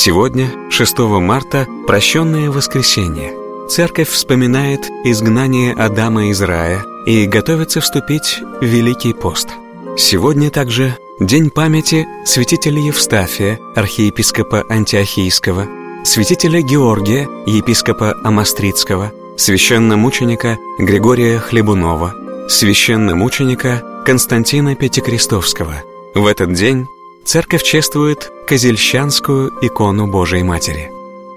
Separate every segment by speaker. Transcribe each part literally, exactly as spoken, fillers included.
Speaker 1: Сегодня, шестого марта, прощенное воскресенье. Церковь вспоминает изгнание Адама из рая и готовится вступить в Великий пост. Сегодня также день памяти святителя Евстафия, архиепископа Антиохийского, святителя Георгия, епископа Амостридского, священномученика Григория Хлебунова, священномученика Константина Пятикрестовского. В этот день церковь чествует Козельщанскую икону Божией Матери.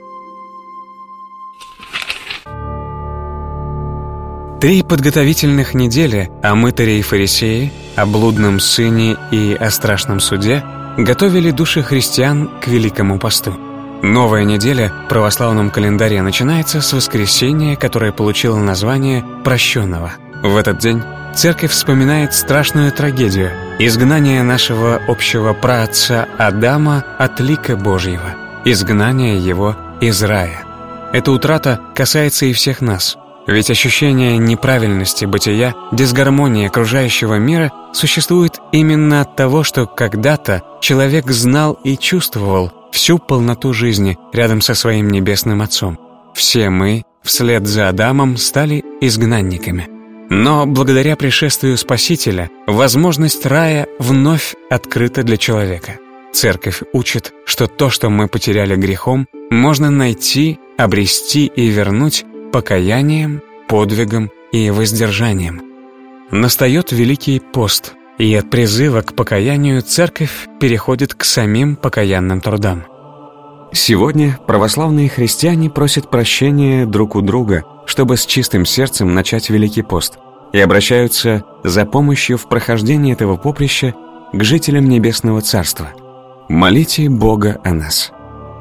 Speaker 1: Три подготовительных недели о мытаре и фарисее, о блудном сыне и о страшном суде готовили души христиан к Великому посту. Новая неделя в православном календаре начинается с воскресения, которое получило название «Прощенного». В этот день церковь вспоминает страшную трагедию – изгнание нашего общего праотца Адама от лика Божьего, изгнание его из рая. Эта утрата касается и всех нас. Ведь ощущение неправильности бытия, дисгармонии окружающего мира существует именно от того, что когда-то человек знал и чувствовал всю полноту жизни рядом со своим небесным Отцом. Все мы, вслед за Адамом, стали изгнанниками. Но благодаря пришествию Спасителя возможность рая вновь открыта для человека. Церковь учит, что то, что мы потеряли грехом, можно найти, обрести и вернуть покаянием, подвигом и воздержанием. Настает Великий пост, и от призыва к покаянию церковь переходит к самим покаянным трудам. Сегодня православные христиане просят прощения друг у друга, чтобы с чистым сердцем начать Великий пост, и обращаются за помощью в прохождении этого поприща к жителям Небесного Царства. Молите Бога о нас.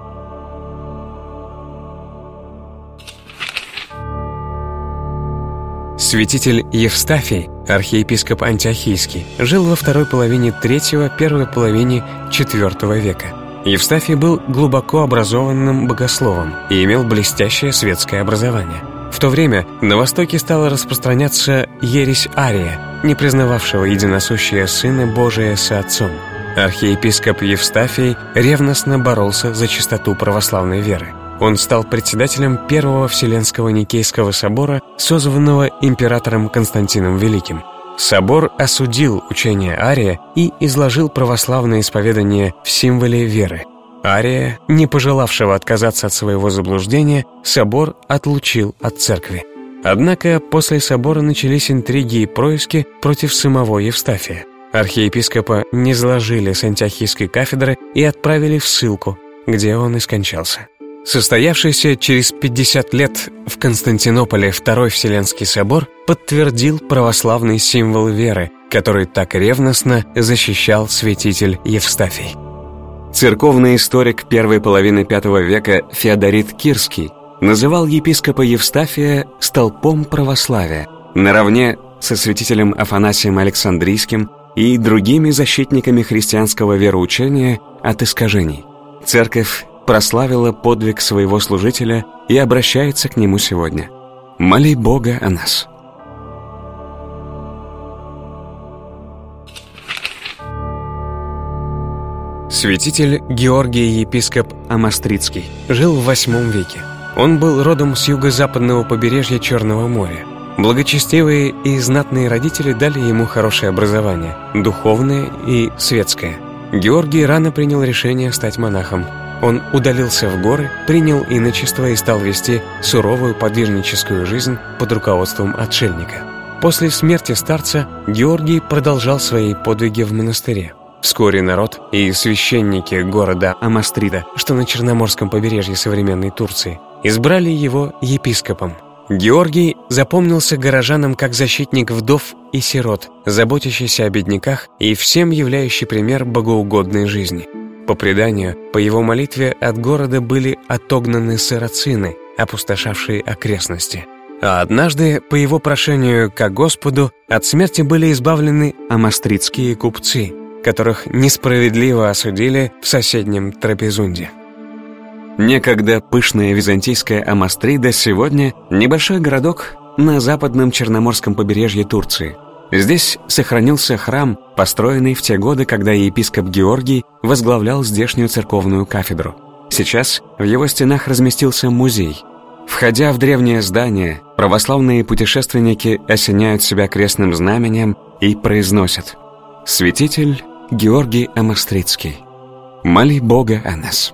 Speaker 1: Святитель Евстафий, архиепископ Антиохийский, жил во второй половине третьего, первой половине четвертого века. Евстафий был глубоко образованным богословом и имел блестящее светское образование. В то время на Востоке стала распространяться ересь Ария, не признававшего единосущее Сына Божия со Отцом. Архиепископ Евстафий ревностно боролся за чистоту православной веры. Он стал председателем Первого Вселенского Никейского собора, созванного императором Константином Великим. Собор осудил учение Ария и изложил православное исповедание в символе веры. Ария, не пожелавшего отказаться от своего заблуждения, собор отлучил от церкви. Однако после собора начались интриги и происки против самого Евстафия. Архиепископа низложили с Антиохийской кафедры и отправили в ссылку, где он и скончался. Состоявшийся через пятьдесят лет в Константинополе Второй Вселенский собор подтвердил православный символ веры, который так ревностно защищал святитель Евстафий. Церковный историк первой половины пятого века Феодорит Кирский называл епископа Евстафия столпом православия, наравне со святителем Афанасием Александрийским и другими защитниками христианского вероучения от искажений. Церковь прославила подвиг своего служителя и обращается к нему сегодня. Моли Бога о нас. Святитель Георгий епископ Амостридский жил в восьмом веке. Он был родом с юго-западного побережья Черного моря. Благочестивые и знатные родители дали ему хорошее образование, духовное и светское. Георгий рано принял решение стать монахом. Он удалился в горы, принял иночество и стал вести суровую подвижническую жизнь под руководством отшельника. После смерти старца Георгий продолжал свои подвиги в монастыре. Вскоре народ и священники города Амострида, что на Черноморском побережье современной Турции, избрали его епископом. Георгий запомнился горожанам как защитник вдов и сирот, заботящийся о бедняках и всем являющий пример богоугодной жизни. По преданию, по его молитве от города были отогнаны сарацины, опустошавшие окрестности. А однажды, по его прошению ко Господу, от смерти были избавлены амостридские купцы, которых несправедливо осудили в соседнем Трапезунде. Некогда пышная византийская Амострида сегодня небольшой городок на западном Черноморском побережье Турции. Здесь сохранился храм, построенный в те годы, когда епископ Георгий возглавлял здешнюю церковную кафедру. Сейчас в его стенах разместился музей. Входя в древнее здание, православные путешественники осеняют себя крестным знаменем и произносят: «Святитель Георгий Амострицкий, моли Бога о нас».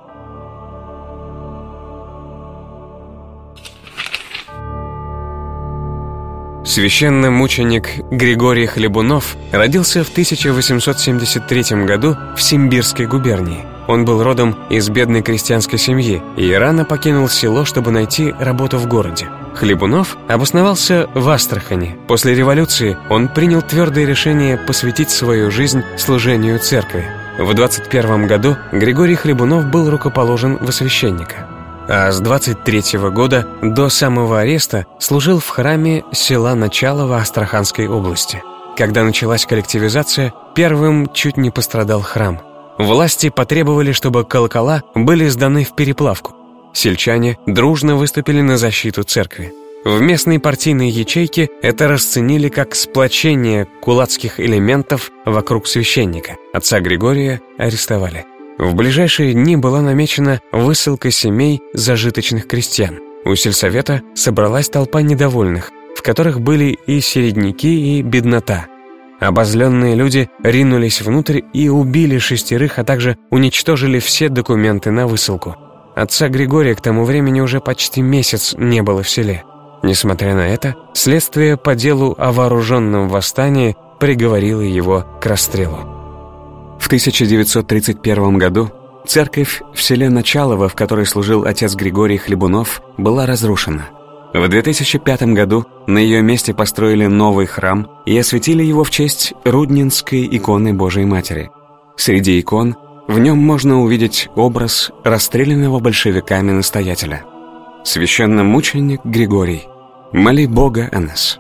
Speaker 1: Священномученик Григорий Хлебунов родился в тысяча восемьсот семьдесят третьем году в Симбирской губернии. Он был родом из бедной крестьянской семьи и рано покинул село, чтобы найти работу в городе. Хлебунов обосновался в Астрахани. После революции он принял твердое решение посвятить свою жизнь служению церкви. В двадцать первом году Григорий Хлебунов был рукоположен во священника. А с двадцать третьего года до самого ареста служил в храме села Началово Астраханской области. Когда началась коллективизация, первым чуть не пострадал храм. Власти потребовали, чтобы колокола были сданы в переплавку. Сельчане дружно выступили на защиту церкви. В местной партийной ячейке это расценили как сплочение кулацких элементов вокруг священника. Отца Григория арестовали. В ближайшие дни была намечена высылка семей зажиточных крестьян. У сельсовета собралась толпа недовольных, в которых были и середняки, и беднота. Обозленные люди ринулись внутрь и убили шестерых, а также уничтожили все документы на высылку. Отца Григория к тому времени уже почти месяц не было в селе. Несмотря на это, следствие по делу о вооруженном восстании приговорило его к расстрелу. В тысяча девятьсот тридцать первом году церковь в селе Началово, в которой служил отец Григорий Хлебунов, была разрушена. В две тысячи пятом году на ее месте построили новый храм и осветили его в честь Рудненской иконы Божией Матери. Среди икон в нем можно увидеть образ расстрелянного большевиками настоятеля. Священномученик Григорий, моли Бога о нас.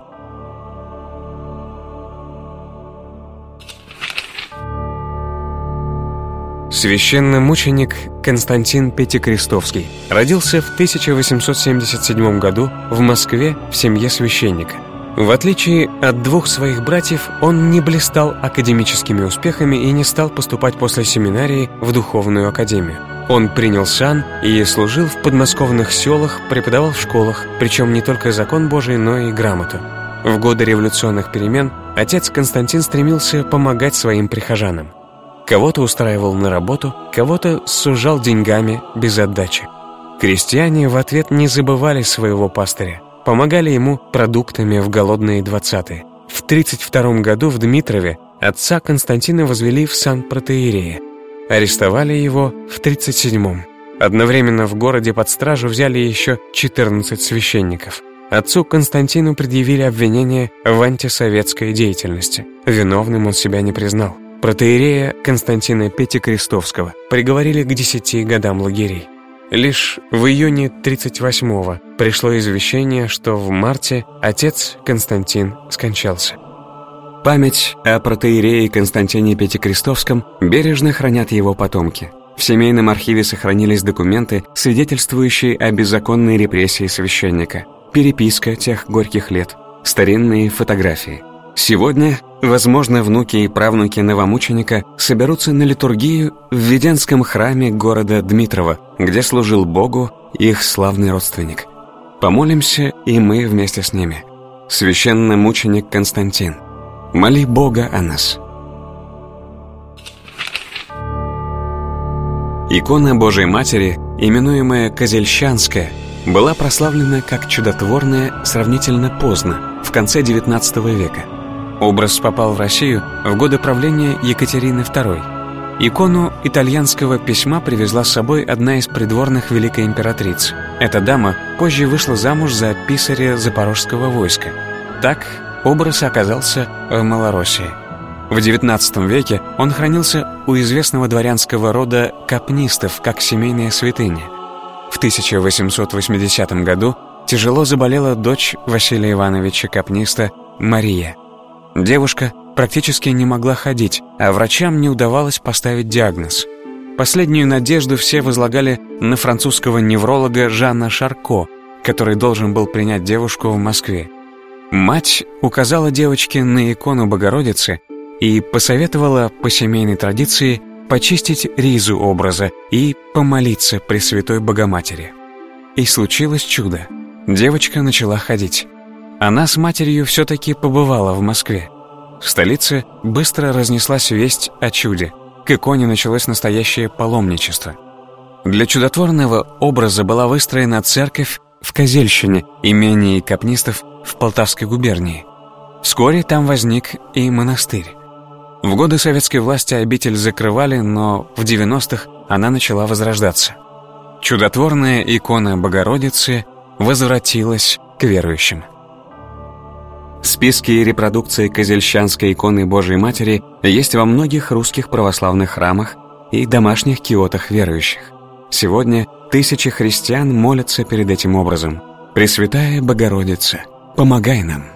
Speaker 1: Священномученик Константин Пятикрестовский родился в тысяча восемьсот семьдесят седьмом году в Москве в семье священника. В отличие от двух своих братьев, он не блистал академическими успехами и не стал поступать после семинарии в духовную академию. Он принял сан и служил в подмосковных селах, преподавал в школах, причем не только закон Божий, но и грамоту. В годы революционных перемен отец Константин стремился помогать своим прихожанам. Кого-то устраивал на работу, кого-то сужал деньгами без отдачи. Крестьяне в ответ не забывали своего пастыря, помогали ему продуктами в голодные двадцатые. В тридцать втором году в Дмитрове отца Константина возвели в сан протоиерея. Арестовали его в тридцать седьмом. Одновременно в городе под стражу взяли еще четырнадцать священников. Отцу Константину предъявили обвинение в антисоветской деятельности. Виновным он себя не признал. Протоиерея Константина Пятикрестовского приговорили к десяти годам лагерей. Лишь в июне тридцать восьмого пришло извещение, что в марте отец Константин скончался. Память о протоиерее Константине Пятикрестовском бережно хранят его потомки. В семейном архиве сохранились документы, свидетельствующие о беззаконной репрессии священника, переписка тех горьких лет, старинные фотографии. Сегодня, возможно, внуки и правнуки новомученика соберутся на литургию в Введенском храме города Дмитрова, где служил Богу их славный родственник. Помолимся и мы вместе с ними. Священномученик Константин, моли Бога о нас. Икона Божией Матери, именуемая Козельщанская, была прославлена как чудотворная сравнительно поздно, в конце девятнадцатого века. Образ попал в Россию в годы правления Екатерины второй. Икону итальянского письма привезла с собой одна из придворных великой императрицы. Эта дама позже вышла замуж за писаря запорожского войска. Так образ оказался в Малороссии. В девятнадцатом веке он хранился у известного дворянского рода Капнистов как семейная святыня. В тысяча восемьсот восьмидесятом году тяжело заболела дочь Василия Ивановича Капниста Мария. Девушка практически не могла ходить, а врачам не удавалось поставить диагноз. Последнюю надежду все возлагали на французского невролога Жана Шарко, который должен был принять девушку в Москве. Мать указала девочке на икону Богородицы и посоветовала по семейной традиции почистить ризу образа и помолиться Пресвятой Богоматери. И случилось чудо. Девочка начала ходить. Она с матерью все-таки побывала в Москве. В столице быстро разнеслась весть о чуде. К иконе началось настоящее паломничество. Для чудотворного образа была выстроена церковь в Козельщине, имении Капнистов в Полтавской губернии. Вскоре там возник и монастырь. В годы советской власти обитель закрывали, но в девяностых она начала возрождаться. Чудотворная икона Богородицы возвратилась к верующим. Списки и репродукции Козельщанской иконы Божией Матери есть во многих русских православных храмах и домашних киотах верующих. Сегодня тысячи христиан молятся перед этим образом. Пресвятая Богородица, помогай нам!